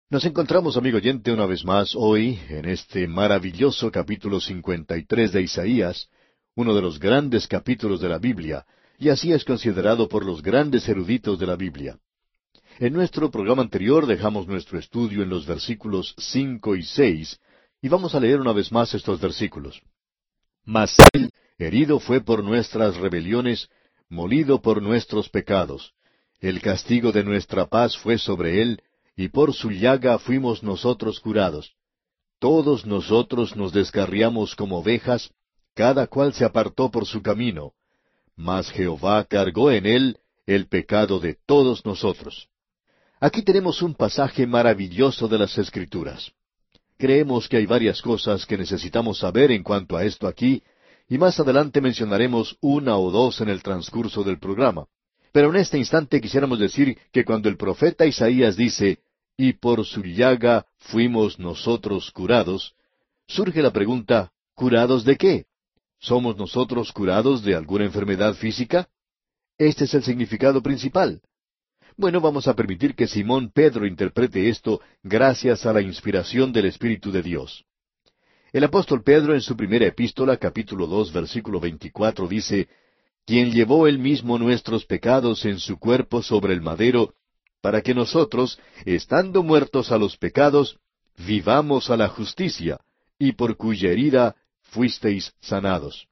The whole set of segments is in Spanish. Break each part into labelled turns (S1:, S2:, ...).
S1: Nos encontramos, amigo oyente, una vez más hoy en este maravilloso capítulo 53 de Isaías, uno de los grandes capítulos de la Biblia, y así es considerado por los grandes eruditos de la Biblia. En nuestro programa anterior dejamos nuestro estudio en los versículos 5 y 6, y vamos a leer una vez más estos versículos. Mas él herido fue por nuestras rebeliones, molido por nuestros pecados. El castigo de nuestra paz fue sobre él, y por su llaga fuimos nosotros curados. Todos nosotros nos descarriamos como ovejas, cada cual se apartó por su camino. Mas Jehová cargó en él el pecado de todos nosotros. Aquí tenemos un pasaje maravilloso de las Escrituras. Creemos que hay varias cosas que necesitamos saber en cuanto a esto aquí, y más adelante mencionaremos una o dos en el transcurso del programa. Pero en este instante quisiéramos decir que cuando el profeta Isaías dice, «Y por su llaga fuimos nosotros curados», surge la pregunta, ¿curados de qué? ¿Somos nosotros curados de alguna enfermedad física? Este es el significado principal. Bueno, vamos a permitir que Simón Pedro interprete esto gracias a la inspiración del Espíritu de Dios. El apóstol Pedro en su primera epístola, capítulo 2, versículo 24, dice, «Quien llevó él mismo nuestros pecados en su cuerpo sobre el madero, para que nosotros, estando muertos a los pecados, vivamos a la justicia, y por cuya herida fuisteis sanados».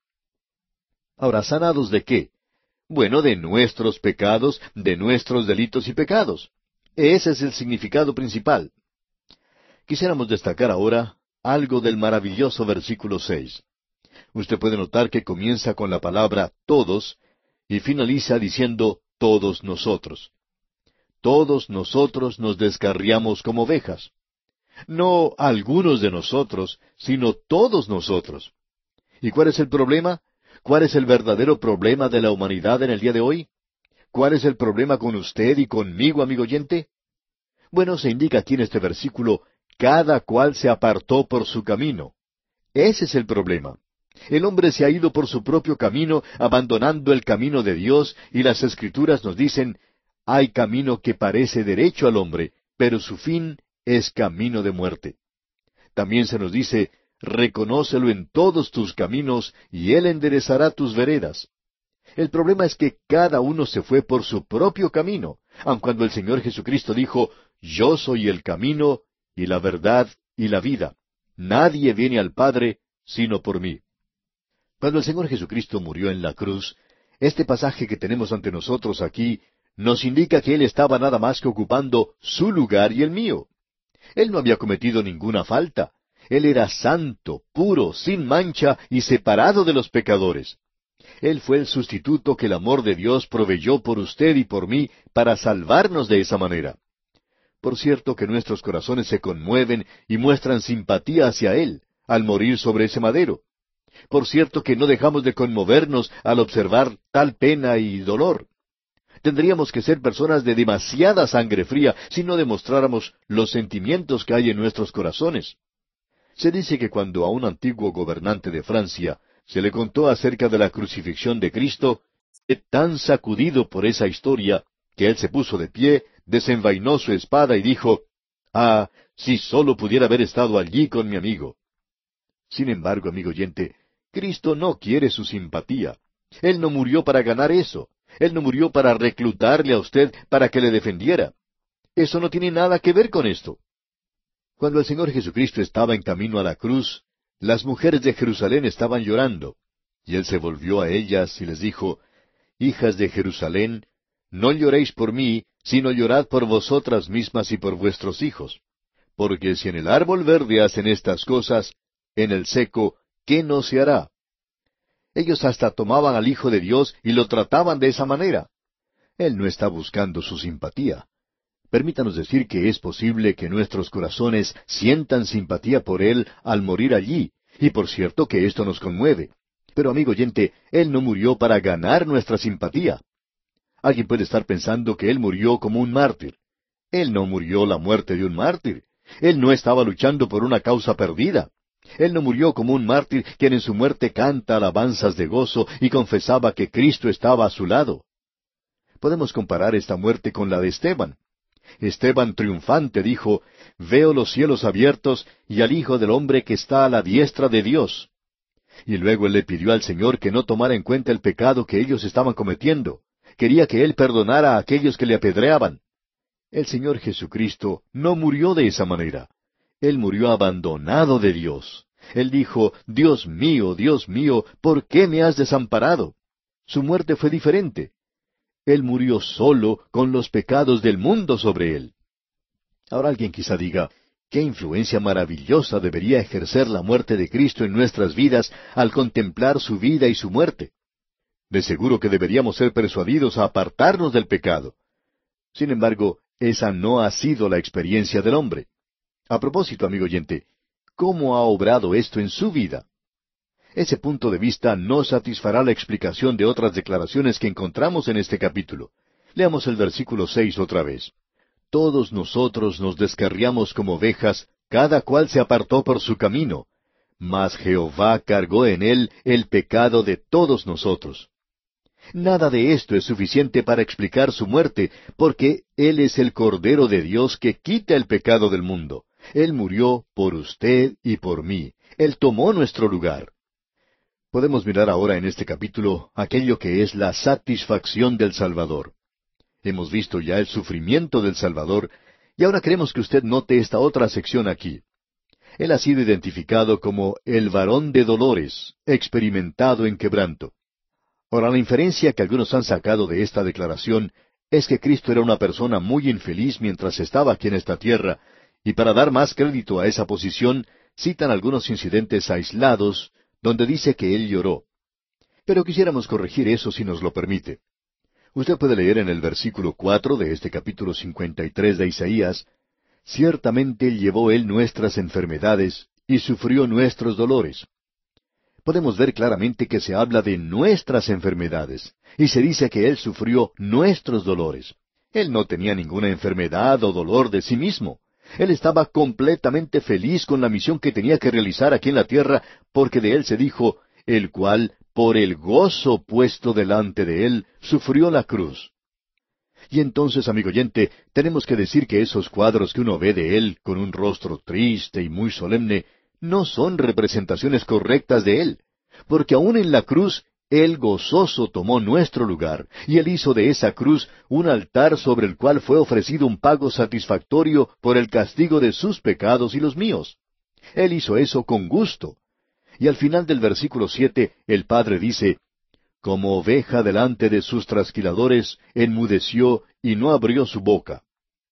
S1: Ahora, ¿sanados de qué? Bueno, de nuestros pecados, de nuestros delitos y pecados. Ese es el significado principal. Quisiéramos destacar ahora algo del maravilloso versículo 6. Usted puede notar que comienza con la palabra todos y finaliza diciendo todos nosotros. Todos nosotros nos descarriamos como ovejas. No algunos de nosotros, sino todos nosotros. ¿Y cuál es el problema? ¿Cuál es el verdadero problema de la humanidad en el día de hoy? ¿Cuál es el problema con usted y conmigo, amigo oyente? Bueno, se indica aquí en este versículo, cada cual se apartó por su camino. Ese es el problema. El hombre se ha ido por su propio camino, abandonando el camino de Dios, y las Escrituras nos dicen, hay camino que parece derecho al hombre, pero su fin es camino de muerte. También se nos dice, reconócelo en todos tus caminos, y él enderezará tus veredas. El problema es que cada uno se fue por su propio camino, aun cuando el Señor Jesucristo dijo, yo soy el camino, y la verdad, y la vida. Nadie viene al Padre, sino por mí. Cuando el Señor Jesucristo murió en la cruz, este pasaje que tenemos ante nosotros aquí, nos indica que Él estaba nada más que ocupando su lugar y el mío. Él no había cometido ninguna falta. Él era santo, puro, sin mancha y separado de los pecadores. Él fue el sustituto que el amor de Dios proveyó por usted y por mí para salvarnos de esa manera. Por cierto que nuestros corazones se conmueven y muestran simpatía hacia Él al morir sobre ese madero. Por cierto que no dejamos de conmovernos al observar tal pena y dolor. Tendríamos que ser personas de demasiada sangre fría si no demostráramos los sentimientos que hay en nuestros corazones. Se dice que cuando a un antiguo gobernante de Francia se le contó acerca de la crucifixión de Cristo, fue tan sacudido por esa historia que él se puso de pie, desenvainó su espada y dijo, «Ah, si sólo pudiera haber estado allí con mi amigo». Sin embargo, amigo oyente, Cristo no quiere su simpatía. Él no murió para ganar eso. Él no murió para reclutarle a usted para que le defendiera. Eso no tiene nada que ver con esto. Cuando el Señor Jesucristo estaba en camino a la cruz, las mujeres de Jerusalén estaban llorando, y Él se volvió a ellas y les dijo, «Hijas de Jerusalén, no lloréis por mí, sino llorad por vosotras mismas y por vuestros hijos. Porque si en el árbol verde hacen estas cosas, en el seco, ¿qué no se hará?» Ellos hasta tomaban al Hijo de Dios y lo trataban de esa manera. Él no está buscando su simpatía. Permítanos decir que es posible que nuestros corazones sientan simpatía por Él al morir allí, y por cierto que esto nos conmueve. Pero amigo oyente, Él no murió para ganar nuestra simpatía. Alguien puede estar pensando que Él murió como un mártir. Él no murió la muerte de un mártir. Él no estaba luchando por una causa perdida. Él no murió como un mártir quien en su muerte canta alabanzas de gozo y confesaba que Cristo estaba a su lado. Podemos comparar esta muerte con la de Esteban. Esteban triunfante dijo, «Veo los cielos abiertos y al Hijo del Hombre que está a la diestra de Dios». Y luego él le pidió al Señor que no tomara en cuenta el pecado que ellos estaban cometiendo. Quería que él perdonara a aquellos que le apedreaban. El Señor Jesucristo no murió de esa manera. Él murió abandonado de Dios. Él dijo, Dios mío, ¿por qué me has desamparado? Su muerte fue diferente. Él murió solo con los pecados del mundo sobre él. Ahora alguien quizá diga, ¿qué influencia maravillosa debería ejercer la muerte de Cristo en nuestras vidas al contemplar su vida y su muerte? De seguro que deberíamos ser persuadidos a apartarnos del pecado. Sin embargo, esa no ha sido la experiencia del hombre. A propósito, amigo oyente, ¿cómo ha obrado esto en su vida? Ese punto de vista no satisfará la explicación de otras declaraciones que encontramos en este capítulo. Leamos el versículo 6 otra vez. Todos nosotros nos descarriamos como ovejas, cada cual se apartó por su camino, mas Jehová cargó en él el pecado de todos nosotros. Nada de esto es suficiente para explicar su muerte, porque Él es el Cordero de Dios que quita el pecado del mundo. Él murió por usted y por mí. Él tomó nuestro lugar. Podemos mirar ahora en este capítulo aquello que es la satisfacción del Salvador. Hemos visto ya el sufrimiento del Salvador, y ahora queremos que usted note esta otra sección aquí. Él ha sido identificado como el varón de dolores, experimentado en quebranto. Ahora, la inferencia que algunos han sacado de esta declaración es que Cristo era una persona muy infeliz mientras estaba aquí en esta tierra, y para dar más crédito a esa posición, citan algunos incidentes aislados donde dice que Él lloró. Pero quisiéramos corregir eso si nos lo permite. Usted puede leer en el versículo 4 de este capítulo 53 de Isaías, «Ciertamente llevó Él nuestras enfermedades y sufrió nuestros dolores». Podemos ver claramente que se habla de nuestras enfermedades, y se dice que Él sufrió nuestros dolores. Él no tenía ninguna enfermedad o dolor de sí mismo. Él estaba completamente feliz con la misión que tenía que realizar aquí en la tierra, porque de Él se dijo, el cual, por el gozo puesto delante de Él, sufrió la cruz. Y entonces, amigo oyente, tenemos que decir que esos cuadros que uno ve de Él, con un rostro triste y muy solemne, no son representaciones correctas de Él, porque aún en la cruz, Él gozoso tomó nuestro lugar, y Él hizo de esa cruz un altar sobre el cual fue ofrecido un pago satisfactorio por el castigo de sus pecados y los míos. Él hizo eso con gusto. Y al final del versículo 7, el Padre dice, «Como oveja delante de sus trasquiladores, enmudeció y no abrió su boca».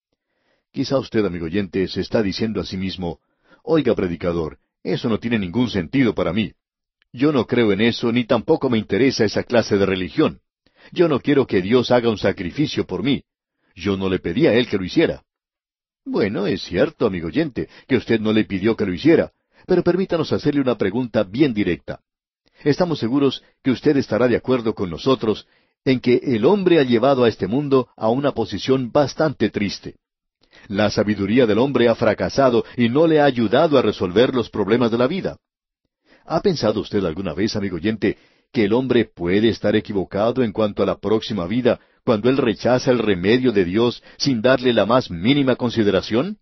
S1: Quizá usted, amigo oyente, se está diciendo a sí mismo, «Oiga, predicador, eso no tiene ningún sentido para mí. Yo no creo en eso, ni tampoco me interesa esa clase de religión. Yo no quiero que Dios haga un sacrificio por mí. Yo no le pedí a Él que lo hiciera». Bueno, es cierto, amigo oyente, que usted no le pidió que lo hiciera, pero permítanos hacerle una pregunta bien directa. Estamos seguros que usted estará de acuerdo con nosotros en que el hombre ha llevado a este mundo a una posición bastante triste. La sabiduría del hombre ha fracasado y no le ha ayudado a resolver los problemas de la vida. ¿Ha pensado usted alguna vez, amigo oyente, que el hombre puede estar equivocado en cuanto a la próxima vida cuando él rechaza el remedio de Dios sin darle la más mínima consideración?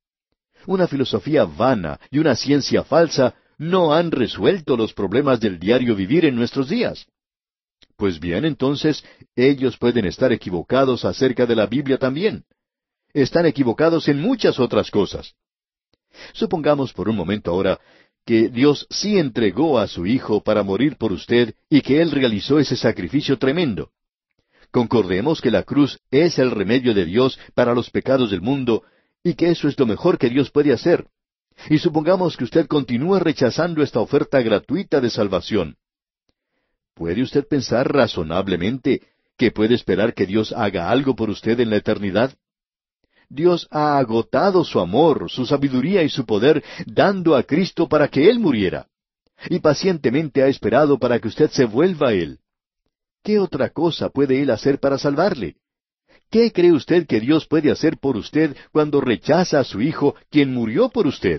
S1: Una filosofía vana y una ciencia falsa no han resuelto los problemas del diario vivir en nuestros días. Pues bien, entonces, ellos pueden estar equivocados acerca de la Biblia también. Están equivocados en muchas otras cosas. Supongamos por un momento ahora que Dios sí entregó a su Hijo para morir por usted y que Él realizó ese sacrificio tremendo. Concordemos que la cruz es el remedio de Dios para los pecados del mundo y que eso es lo mejor que Dios puede hacer. Y supongamos que usted continúa rechazando esta oferta gratuita de salvación. ¿Puede usted pensar razonablemente que puede esperar que Dios haga algo por usted en la eternidad? Dios ha agotado su amor, su sabiduría y su poder, dando a Cristo para que Él muriera. Y pacientemente ha esperado para que usted se vuelva a Él. ¿Qué otra cosa puede Él hacer para salvarle? ¿Qué cree usted que Dios puede hacer por usted cuando rechaza a su Hijo, quien murió por usted?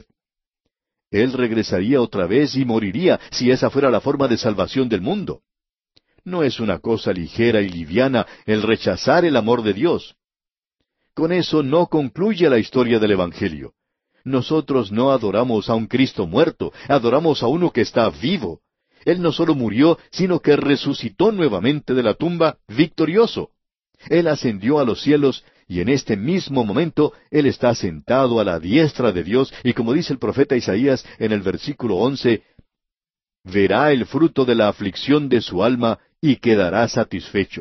S1: Él regresaría otra vez y moriría si esa fuera la forma de salvación del mundo. No es una cosa ligera y liviana el rechazar el amor de Dios. Con eso no concluye la historia del Evangelio. Nosotros no adoramos a un Cristo muerto, adoramos a uno que está vivo. Él no solo murió, sino que resucitó nuevamente de la tumba victorioso. Él ascendió a los cielos, y en este mismo momento Él está sentado a la diestra de Dios, y como dice el profeta Isaías en el versículo 11, verá el fruto de la aflicción de su alma y quedará satisfecho.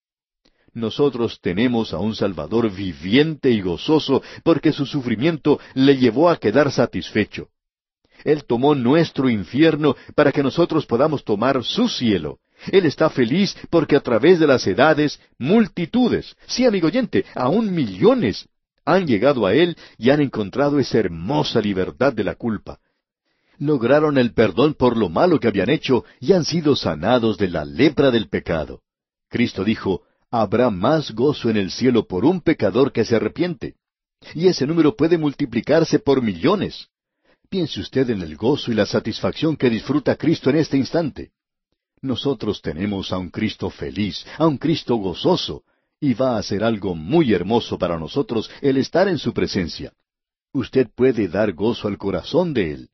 S1: Nosotros tenemos a un Salvador viviente y gozoso, porque su sufrimiento le llevó a quedar satisfecho. Él tomó nuestro infierno para que nosotros podamos tomar su cielo. Él está feliz porque a través de las edades, multitudes, sí, amigo oyente, aún millones, han llegado a Él y han encontrado esa hermosa libertad de la culpa. Lograron el perdón por lo malo que habían hecho y han sido sanados de la lepra del pecado. Cristo dijo, habrá más gozo en el cielo por un pecador que se arrepiente. Y ese número puede multiplicarse por millones. Piense usted en el gozo y la satisfacción que disfruta Cristo en este instante. Nosotros tenemos a un Cristo feliz, a un Cristo gozoso, y va a ser algo muy hermoso para nosotros el estar en su presencia. Usted puede dar gozo al corazón de Él.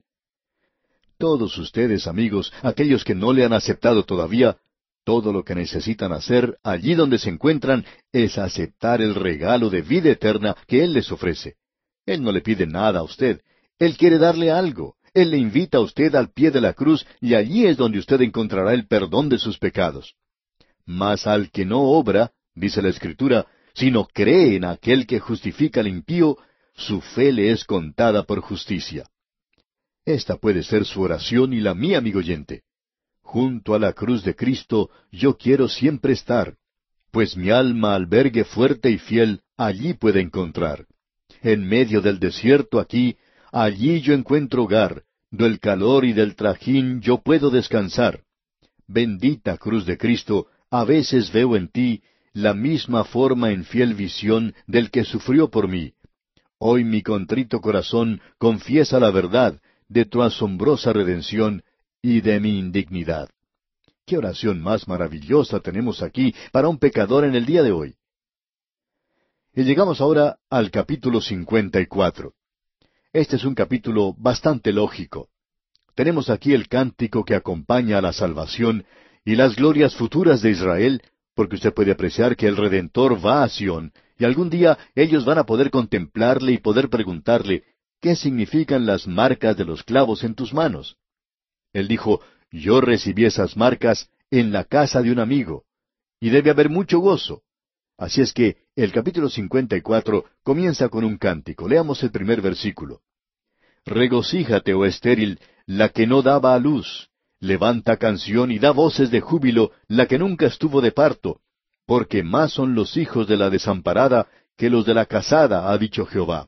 S1: Todos ustedes, amigos, aquellos que no le han aceptado todavía, todo lo que necesitan hacer allí donde se encuentran es aceptar el regalo de vida eterna que Él les ofrece. Él no le pide nada a usted. Él quiere darle algo. Él le invita a usted al pie de la cruz y allí es donde usted encontrará el perdón de sus pecados. Mas al que no obra, dice la Escritura, sino cree en aquel que justifica al impío, su fe le es contada por justicia. Esta puede ser su oración y la mía, amigo oyente. Junto a la cruz de Cristo yo quiero siempre estar, pues mi alma albergue fuerte y fiel allí puede encontrar. En medio del desierto aquí, allí yo encuentro hogar, del calor y del trajín yo puedo descansar. Bendita cruz de Cristo, a veces veo en ti la misma forma en fiel visión del que sufrió por mí. Hoy mi contrito corazón confiesa la verdad de tu asombrosa redención y de mi indignidad. ¿Qué oración más maravillosa tenemos aquí para un pecador en el día de hoy? Y llegamos ahora al capítulo 54. Este es un capítulo bastante lógico. Tenemos aquí el cántico que acompaña a la salvación y las glorias futuras de Israel, porque usted puede apreciar que el Redentor va a Sión, y algún día ellos van a poder contemplarle y poder preguntarle, ¿qué significan las marcas de los clavos en tus manos? Él dijo, yo recibí esas marcas en la casa de un amigo, y debe haber mucho gozo. Así es que el capítulo 54 comienza con un cántico. Leamos el primer versículo. Regocíjate, oh estéril, la que no daba a luz. Levanta canción y da voces de júbilo, la que nunca estuvo de parto, porque más son los hijos de la desamparada que los de la casada, ha dicho Jehová.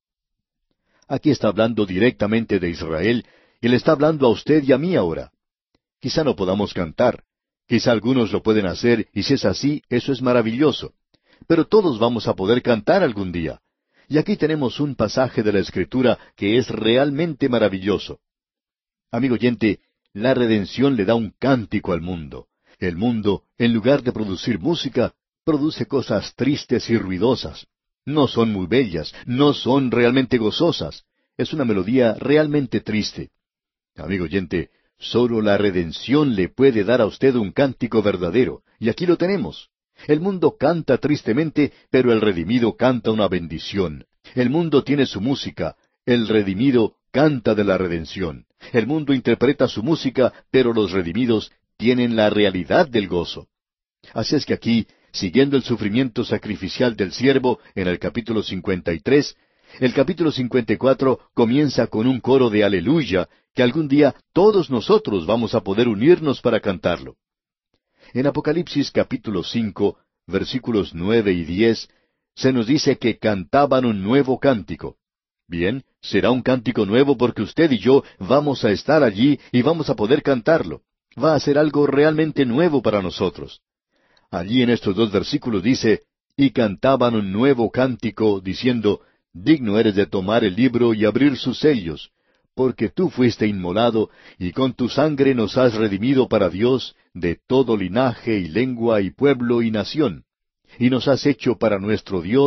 S1: Aquí está hablando directamente de Israel, y le está hablando a usted y a mí ahora. Quizá no podamos cantar, quizá algunos lo pueden hacer, y si es así, eso es maravilloso. Pero todos vamos a poder cantar algún día. Y aquí tenemos un pasaje de la Escritura que es realmente maravilloso. Amigo oyente, la redención le da un cántico al mundo. El mundo, en lugar de producir música, produce cosas tristes y ruidosas. No son muy bellas, no son realmente gozosas. Es una melodía realmente triste. Amigo oyente, solo la redención le puede dar a usted un cántico verdadero, y aquí lo tenemos. El mundo canta tristemente, pero el redimido canta una bendición. El mundo tiene su música, el redimido canta de la redención. El mundo interpreta su música, pero los redimidos tienen la realidad del gozo. Así es que aquí, siguiendo el sufrimiento sacrificial del siervo en el capítulo 53, el capítulo 54 comienza con un coro de aleluya, que algún día todos nosotros vamos a poder unirnos para cantarlo. En Apocalipsis capítulo 5, versículos 9 y 10, se nos dice que cantaban un nuevo cántico. Bien, será un cántico nuevo porque usted y yo vamos a estar allí y vamos a poder cantarlo. Va a ser algo realmente nuevo para nosotros. Allí en estos dos versículos dice, y cantaban un nuevo cántico, diciendo, digno eres de tomar el libro y abrir sus sellos, porque tú fuiste inmolado, y con tu sangre nos has redimido para Dios de todo linaje y lengua y pueblo y nación, y nos has hecho para nuestro Dios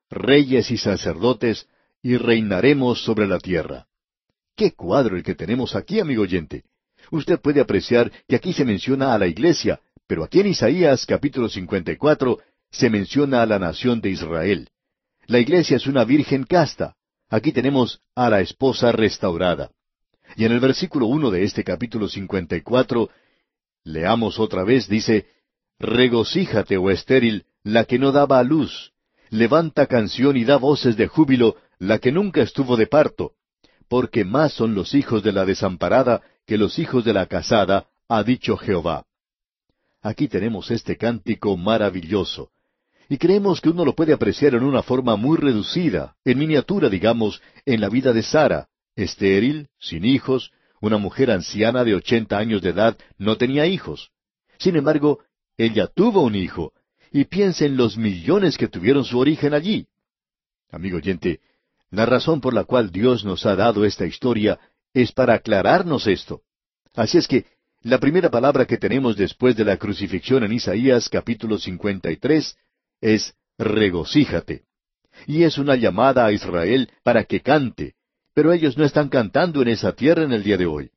S1: reyes y sacerdotes, y reinaremos sobre la tierra. ¡Qué cuadro el que tenemos aquí, amigo oyente! Usted puede apreciar que aquí se menciona a la iglesia, pero aquí en Isaías capítulo 54 se menciona a la nación de Israel. La iglesia es una virgen casta. Aquí tenemos a la esposa restaurada. Y en el versículo 1 de este capítulo 54, leamos otra vez, dice, Regocíjate, oh estéril, la que no daba a luz. Levanta canción y da voces de júbilo, la que nunca estuvo de parto. Porque más son los hijos de la desamparada que los hijos de la casada, ha dicho Jehová. Aquí tenemos este cántico maravilloso. Y creemos que uno lo puede apreciar en una forma muy reducida, en miniatura, digamos, en la vida de Sara, estéril, sin hijos, una mujer anciana de 80 años de edad, no tenía hijos. Sin embargo, ella tuvo un hijo, y piensa en los millones que tuvieron su origen allí. Amigo oyente, la razón por la cual Dios nos ha dado esta historia es para aclararnos esto. Así es que, la primera palabra que tenemos después de la crucifixión en Isaías capítulo 53 es regocíjate. Y es una llamada a Israel para que cante, pero ellos no están cantando en esa tierra en el día de hoy.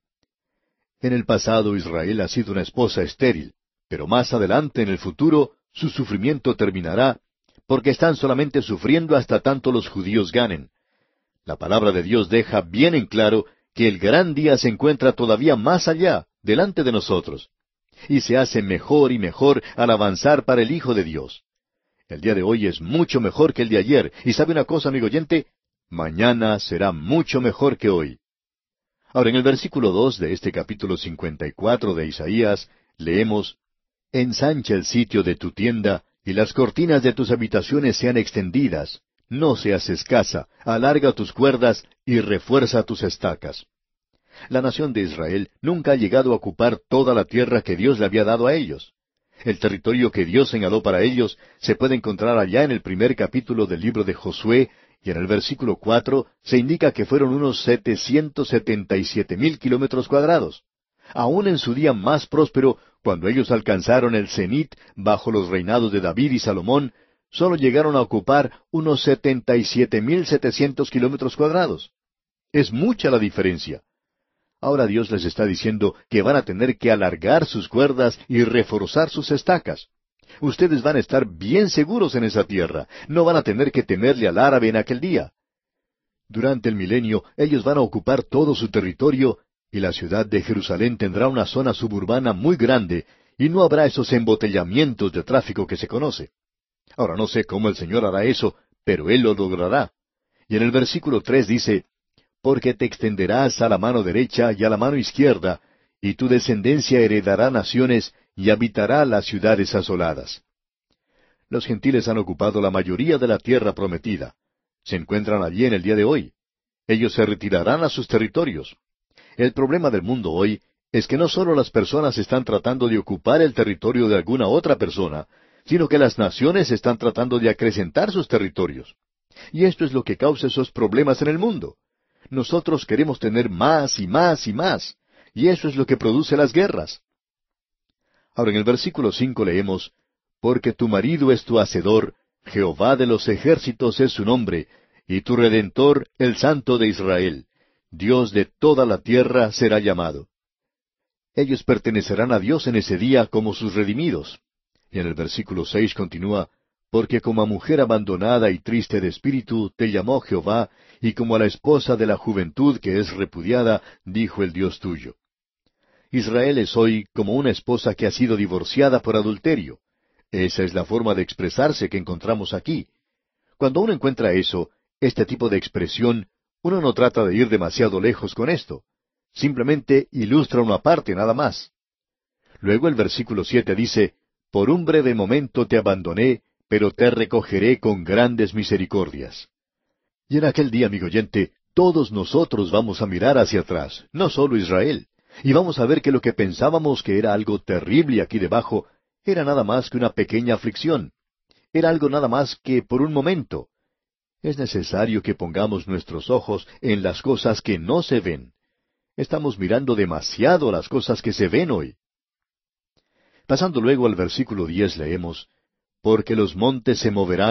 S1: En el pasado Israel ha sido una esposa estéril, pero más adelante en el futuro su sufrimiento terminará, porque están solamente sufriendo hasta tanto los judíos ganen. La palabra de Dios deja bien en claro que el gran día se encuentra todavía más allá, delante de nosotros, y se hace mejor y mejor al avanzar para el Hijo de Dios. El día de hoy es mucho mejor que el de ayer, y ¿sabe una cosa, amigo oyente? Mañana será mucho mejor que hoy. Ahora, en el versículo 2 de este capítulo 54 de Isaías, leemos, Ensancha el sitio de tu tienda, y las cortinas de tus habitaciones sean extendidas. No seas escasa, alarga tus cuerdas y refuerza tus estacas. La nación de Israel nunca ha llegado a ocupar toda la tierra que Dios le había dado a ellos. El territorio que Dios señaló para ellos se puede encontrar allá en el primer capítulo del libro de Josué, y en el versículo 4 se indica que fueron unos 777,000 kilómetros cuadrados. Aún en su día más próspero, cuando ellos alcanzaron el cenit bajo los reinados de David y Salomón, solo llegaron a ocupar unos 77,700 kilómetros cuadrados. Es mucha la diferencia. Ahora Dios les está diciendo que van a tener que alargar sus cuerdas y reforzar sus estacas. Ustedes van a estar bien seguros en esa tierra. No van a tener que temerle al árabe en aquel día. Durante el milenio, ellos van a ocupar todo su territorio, y la ciudad de Jerusalén tendrá una zona suburbana muy grande, y no habrá esos embotellamientos de tráfico que se conoce. Ahora no sé cómo el Señor hará eso, pero Él lo logrará. Y en el versículo 3 dice, Porque te extenderás a la mano derecha y a la mano izquierda, y tu descendencia heredará naciones y habitará las ciudades asoladas. Los gentiles han ocupado la mayoría de la tierra prometida. Se encuentran allí en el día de hoy. Ellos se retirarán a sus territorios. El problema del mundo hoy es que no solo las personas están tratando de ocupar el territorio de alguna otra persona, sino que las naciones están tratando de acrecentar sus territorios. Y esto es lo que causa esos problemas en el mundo. Nosotros queremos tener más y más y más, y eso es lo que produce las guerras. Ahora en el versículo 5 leemos, Porque tu marido es tu hacedor, Jehová de los ejércitos es su nombre, y tu Redentor el Santo de Israel. Dios de toda la tierra será llamado. Ellos pertenecerán a Dios en ese día como sus redimidos. Y en el versículo 6 continúa, Porque como a mujer abandonada y triste de espíritu te llamó Jehová, y como a la esposa de la juventud que es repudiada, dijo el Dios tuyo. Israel es hoy como una esposa que ha sido divorciada por adulterio. Esa es la forma de expresarse que encontramos aquí. Cuando uno encuentra eso, este tipo de expresión, uno no trata de ir demasiado lejos con esto. Simplemente ilustra una parte nada más. Luego el versículo 7 dice, Por un breve momento te abandoné, pero te recogeré con grandes misericordias. Y en aquel día, amigo oyente, todos nosotros vamos a mirar hacia atrás, no solo Israel, y vamos a ver que lo que pensábamos que era algo terrible aquí debajo, era nada más que una pequeña aflicción. Era algo nada más que por un momento. Es necesario que pongamos nuestros ojos en las cosas que no se ven. Estamos mirando demasiado las cosas que se ven hoy. Pasando luego al versículo 10 leemos, Porque los montes se moverán,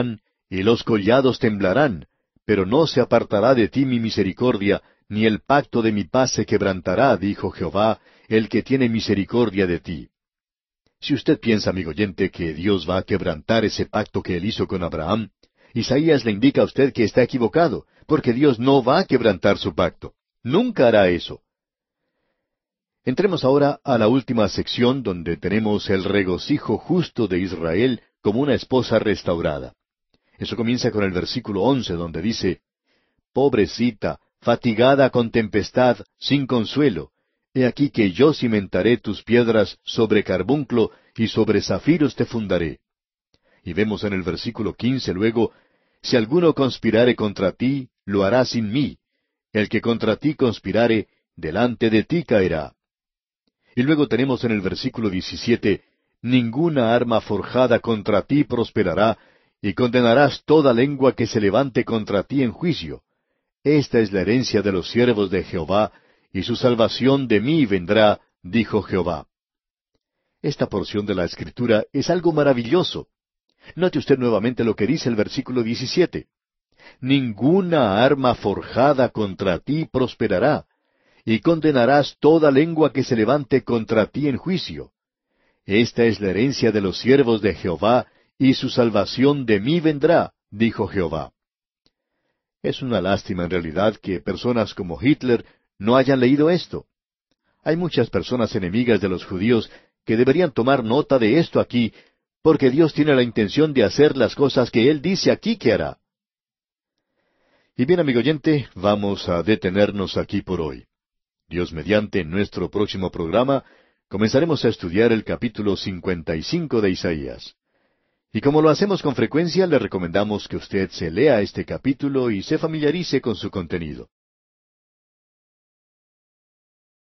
S1: y los collados temblarán, pero no se apartará de ti mi misericordia, ni el pacto de mi paz se quebrantará, dijo Jehová, el que tiene misericordia de ti. Si usted piensa, amigo oyente, que Dios va a quebrantar ese pacto que él hizo con Abraham, Isaías le indica a usted que está equivocado, porque Dios no va a quebrantar su pacto. Nunca hará eso. Entremos ahora a la última sección donde tenemos el regocijo justo de Israel como una esposa restaurada. Eso comienza con el versículo 11, donde dice, Pobrecita, fatigada con tempestad, sin consuelo, he aquí que yo cimentaré tus piedras sobre carbunclo y sobre zafiros te fundaré. Y vemos en el versículo 15 luego, Si alguno conspirare contra ti, lo hará sin mí. El que contra ti conspirare, delante de ti caerá. Y luego tenemos en el versículo 17, Ninguna arma forjada contra ti prosperará, y condenarás toda lengua que se levante contra ti en juicio. Esta es la herencia de los siervos de Jehová, y su salvación de mí vendrá, dijo Jehová. Esta porción de la Escritura es algo maravilloso. Note usted nuevamente lo que dice el versículo 17. Ninguna arma forjada contra ti prosperará, y condenarás toda lengua que se levante contra ti en juicio. Esta es la herencia de los siervos de Jehová, y su salvación de mí vendrá, dijo Jehová. Es una lástima en realidad que personas como Hitler no hayan leído esto. Hay muchas personas enemigas de los judíos que deberían tomar nota de esto aquí, porque Dios tiene la intención de hacer las cosas que Él dice aquí que hará. Y bien, amigo oyente, vamos a detenernos aquí por hoy. Dios mediante, en nuestro próximo programa, comenzaremos a estudiar el capítulo 55 de Isaías. Y como lo hacemos con frecuencia, le recomendamos que usted se lea este capítulo y se familiarice con su contenido.